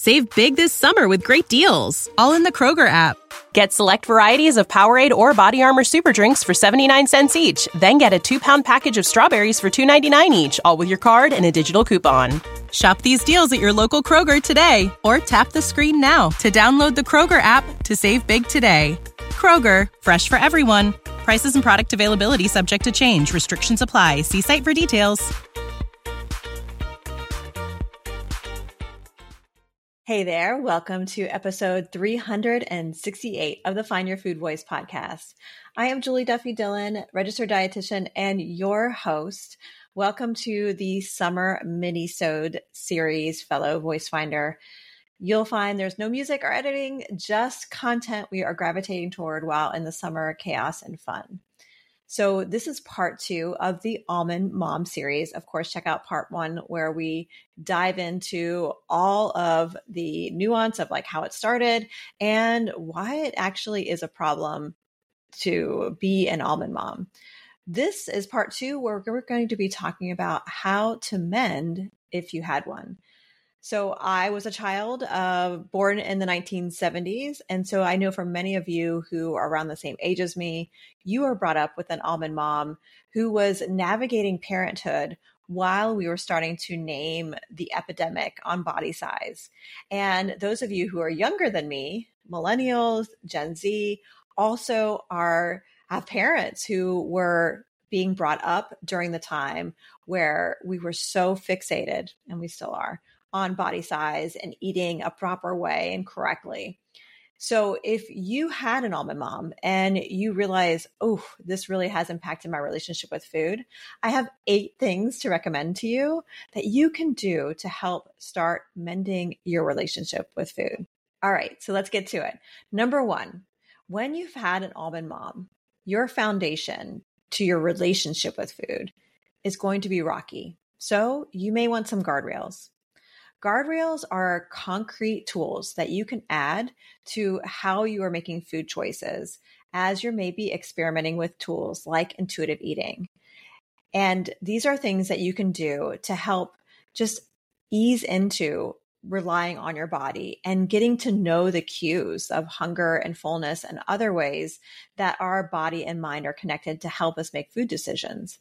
Save big this summer with great deals, all in the Kroger app. Get select varieties of Powerade or Body Armor Super Drinks for 79 cents each. Then get a 2-pound package of strawberries for $2.99 each, all with your card and a digital coupon. Shop these deals at your local Kroger today, or tap the screen now to download the Kroger app to save big today. Kroger, fresh for everyone. Prices and product availability subject to change. Restrictions apply. See site for details. Hey there, welcome to episode 368 of the Find Your Food Voice podcast. I am Julie Duffy Dillon, registered dietitian and your host. Welcome to the summer mini-sode series, fellow voice finder. You'll find there's no music or editing, just content we are gravitating toward while in the summer chaos and fun. So this is part 2 of the Almond Mom series. Of course, check out part 1 where we dive into all of the nuance of like how it started and why it actually is a problem to be an almond mom. This is part 2 where we're going to be talking about how to mend if you had one. So I was a child born in the 1970s. And so I know for many of you who are around the same age as me, you were brought up with an almond mom who was navigating parenthood while we were starting to name the epidemic on body size. And those of you who are younger than me, millennials, Gen Z, also have parents who were being brought up during the time where we were so fixated, and we still are, on body size and eating a proper way and correctly. So if you had an almond mom and you realize, oh, this really has impacted my relationship with food, I have 8 things to recommend to you that you can do to help start mending your relationship with food. All right, so let's get to it. Number 1, when you've had an almond mom, your foundation to your relationship with food is going to be rocky. So you may want some guardrails. Guardrails are concrete tools that you can add to how you are making food choices as you're maybe experimenting with tools like intuitive eating. And these are things that you can do to help just ease into relying on your body and getting to know the cues of hunger and fullness and other ways that our body and mind are connected to help us make food decisions.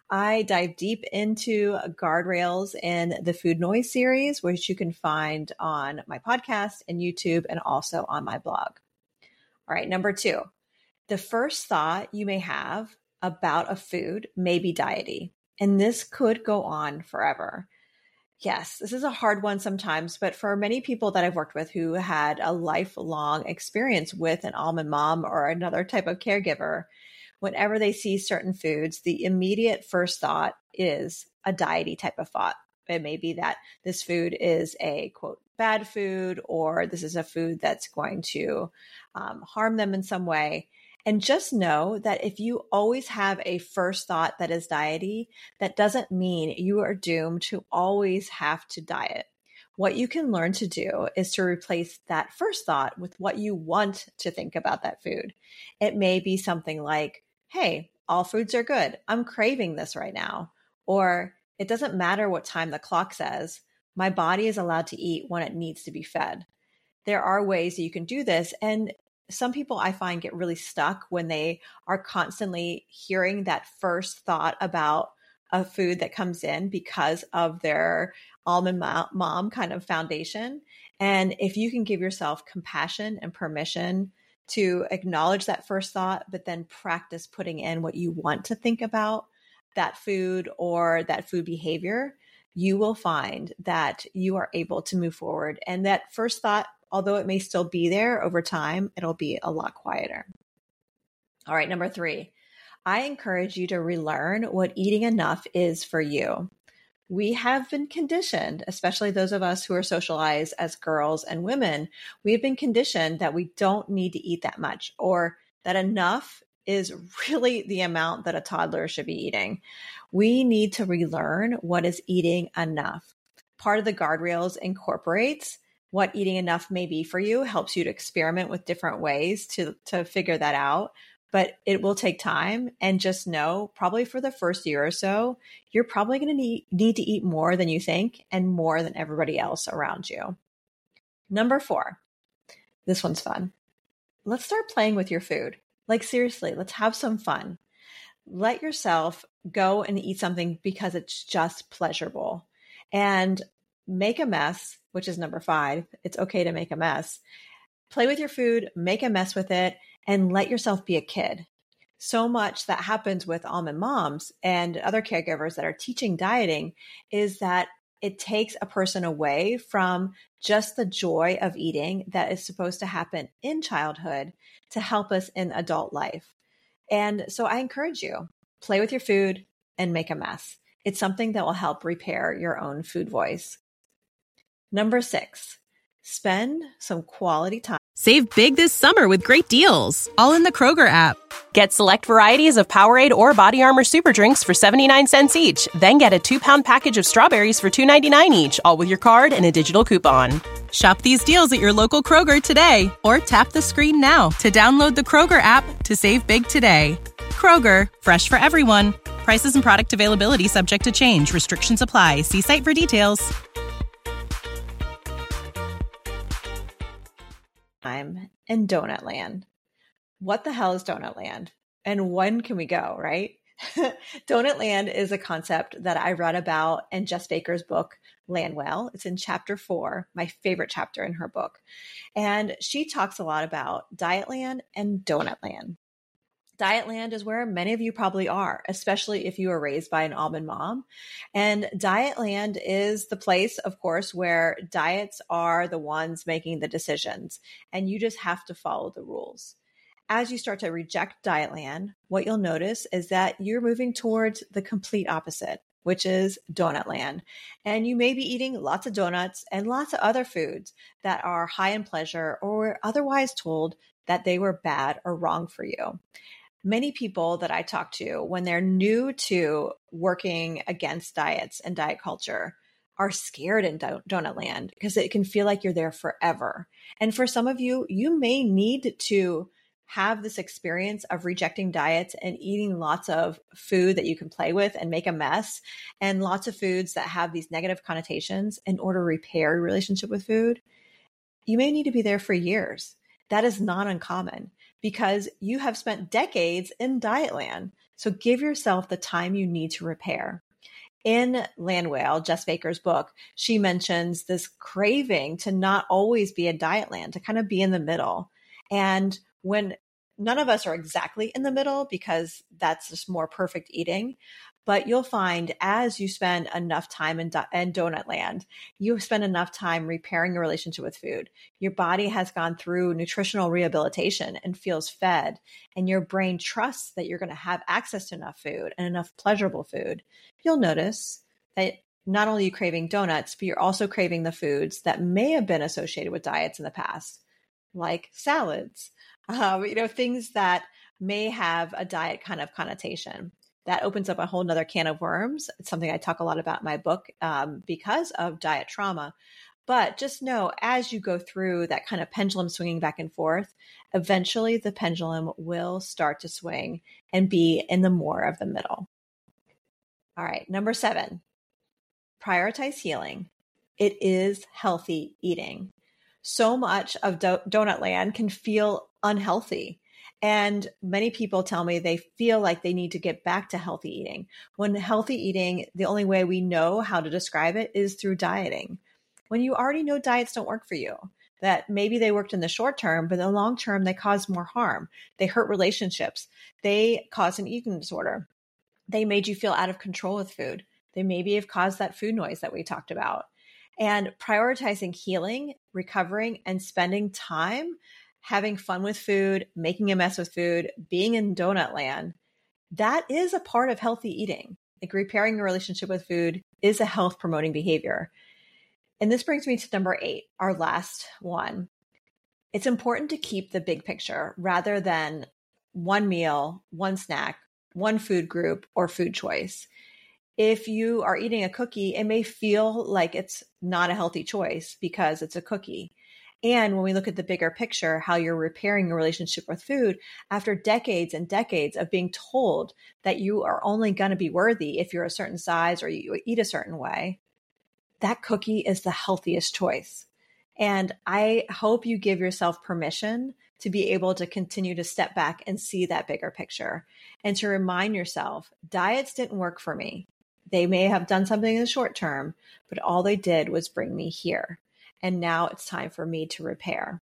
I dive deep into guardrails in the Food Noise series, which you can find on my podcast and YouTube and also on my blog. All right, number 2, the first thought you may have about a food may be diety, and this could go on forever. Yes, this is a hard one sometimes, but for many people that I've worked with who had a lifelong experience with an almond mom or another type of caregiver, whenever they see certain foods, the immediate first thought is a diety type of thought. It may be that this food is a, quote, bad food, or this is a food that's going to harm them in some way. And just know that if you always have a first thought that is diety, that doesn't mean you are doomed to always have to diet. What you can learn to do is to replace that first thought with what you want to think about that food. It may be something like, hey, all foods are good. I'm craving this right now. Or it doesn't matter what time the clock says. My body is allowed to eat when it needs to be fed. There are ways that you can do this. And some people I find get really stuck when they are constantly hearing that first thought about a food that comes in because of their almond mom kind of foundation. And if you can give yourself compassion and permission to acknowledge that first thought, but then practice putting in what you want to think about that food or that food behavior, you will find that you are able to move forward. And that first thought, although it may still be there over time, it'll be a lot quieter. All right, number 3, I encourage you to relearn what eating enough is for you. We have been conditioned, especially those of us who are socialized as girls and women, we have been conditioned that we don't need to eat that much, or that enough is really the amount that a toddler should be eating. We need to relearn what is eating enough. Part of the guardrails incorporates what eating enough may be for you, helps you to experiment with different ways to figure that out. But it will take time, and just know probably for the first year or so, you're probably going to need to eat more than you think and more than everybody else around you. Number 4, this one's fun. Let's start playing with your food. Like seriously, let's have some fun. Let yourself go and eat something because it's just pleasurable. And make a mess, which is number 5. It's okay to make a mess. Play with your food, make a mess with it, and let yourself be a kid. So much that happens with almond moms and other caregivers that are teaching dieting is that it takes a person away from just the joy of eating that is supposed to happen in childhood to help us in adult life. And so I encourage you, play with your food and make a mess. It's something that will help repair your own food voice. Number 6, spend some quality time. Save big this summer with great deals, all in the Kroger app. Get select varieties of Powerade or Body Armor Super Drinks for 79 cents each. Then get a 2-pound package of strawberries for $2.99 each, all with your card and a digital coupon. Shop these deals at your local Kroger today, or tap the screen now to download the Kroger app to save big today. Kroger, fresh for everyone. Prices and product availability subject to change. Restrictions apply. See site for details. Time in Donut Land. What the hell is Donut Land? And when can we go, right? Donut Land is a concept that I read about in Jess Baker's book, Land Well. It's in chapter 4, my favorite chapter in her book. And she talks a lot about Dietland and Donutland. Dietland is where many of you probably are, especially if you were raised by an almond mom. And Dietland is the place, of course, where diets are the ones making the decisions, and you just have to follow the rules. As you start to reject Dietland, what you'll notice is that you're moving towards the complete opposite, which is Donutland. And you may be eating lots of donuts and lots of other foods that are high in pleasure or otherwise told that they were bad or wrong for you. Many people that I talk to when they're new to working against diets and diet culture are scared in Donutland because it can feel like you're there forever. And for some of you, you may need to have this experience of rejecting diets and eating lots of food that you can play with and make a mess, and lots of foods that have these negative connotations in order to repair your relationship with food. You may need to be there for years. That is not uncommon because you have spent decades in Dietland. So give yourself the time you need to repair. In Land Well, Jess Baker's book, she mentions this craving to not always be in Dietland, to kind of be in the middle. And when none of us are exactly in the middle because that's just more perfect eating, but you'll find as you spend enough time in Donutland, you spend enough time repairing your relationship with food. Your body has gone through nutritional rehabilitation and feels fed, and your brain trusts that you're going to have access to enough food and enough pleasurable food. You'll notice that not only are you craving donuts, but you're also craving the foods that may have been associated with diets in the past, like salads, things that may have a diet kind of connotation. That opens up a whole nother can of worms. It's something I talk a lot about in my book because of diet trauma. But just know, as you go through that kind of pendulum swinging back and forth, eventually the pendulum will start to swing and be in the more of the middle. All right, number 7, prioritize healing. It is healthy eating. So much of Donutland can feel unhealthy. And many people tell me they feel like they need to get back to healthy eating. When healthy eating, the only way we know how to describe it is through dieting. When you already know diets don't work for you, that maybe they worked in the short term, but in the long term, they cause more harm. They hurt relationships. They cause an eating disorder. They made you feel out of control with food. They maybe have caused that food noise that we talked about. And prioritizing healing, recovering, and spending time having fun with food, making a mess with food, being in Donutland, that is a part of healthy eating. Like repairing your relationship with food is a health promoting behavior. And this brings me to number 8, our last one. It's important to keep the big picture rather than one meal, one snack, one food group, or food choice. If you are eating a cookie, it may feel like it's not a healthy choice because it's a cookie. And when we look at the bigger picture, how you're repairing your relationship with food after decades and decades of being told that you are only going to be worthy if you're a certain size or you eat a certain way, that cookie is the healthiest choice. And I hope you give yourself permission to be able to continue to step back and see that bigger picture and to remind yourself, diets didn't work for me. They may have done something in the short term, but all they did was bring me here. And now it's time for me to repair.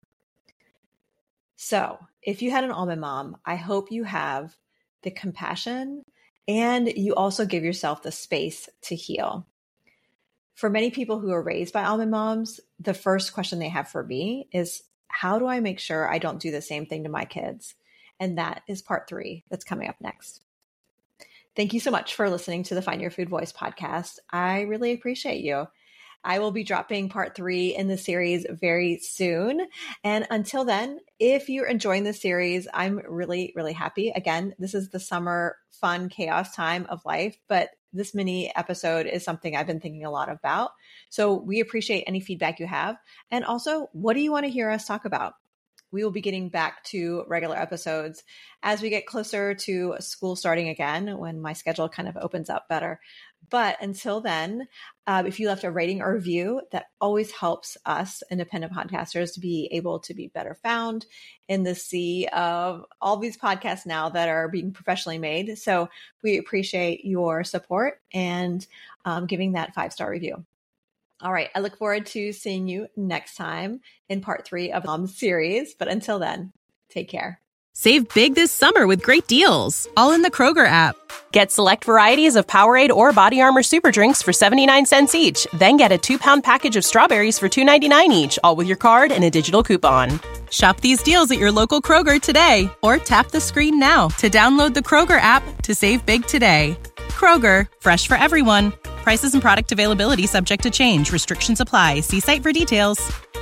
So if you had an almond mom, I hope you have the compassion and you also give yourself the space to heal. For many people who are raised by almond moms, the first question they have for me is, how do I make sure I don't do the same thing to my kids? And that is part 3 that's coming up next. Thank you so much for listening to the Find Your Food Voice podcast. I really appreciate you. I will be dropping part 3 in the series very soon. And until then, if you're enjoying the series, I'm really, really happy. Again, this is the summer fun chaos time of life, but this mini episode is something I've been thinking a lot about. So we appreciate any feedback you have. And also, what do you want to hear us talk about? We will be getting back to regular episodes as we get closer to school starting again, when my schedule kind of opens up better. But until then, if you left a rating or review, that always helps us independent podcasters to be able to be better found in the sea of all these podcasts now that are being professionally made. So we appreciate your support and giving that 5-star review. All right. I look forward to seeing you next time in part 3 of the series. But until then, take care. Save big this summer with great deals, all in the Kroger app. Get select varieties of Powerade or Body Armor Super Drinks for 79 cents each. Then get a 2-pound package of strawberries for $2.99 each, all with your card and a digital coupon. Shop these deals at your local Kroger today, or tap the screen now to download the Kroger app to save big today. Kroger, fresh for everyone. Prices and product availability subject to change. Restrictions apply. See site for details.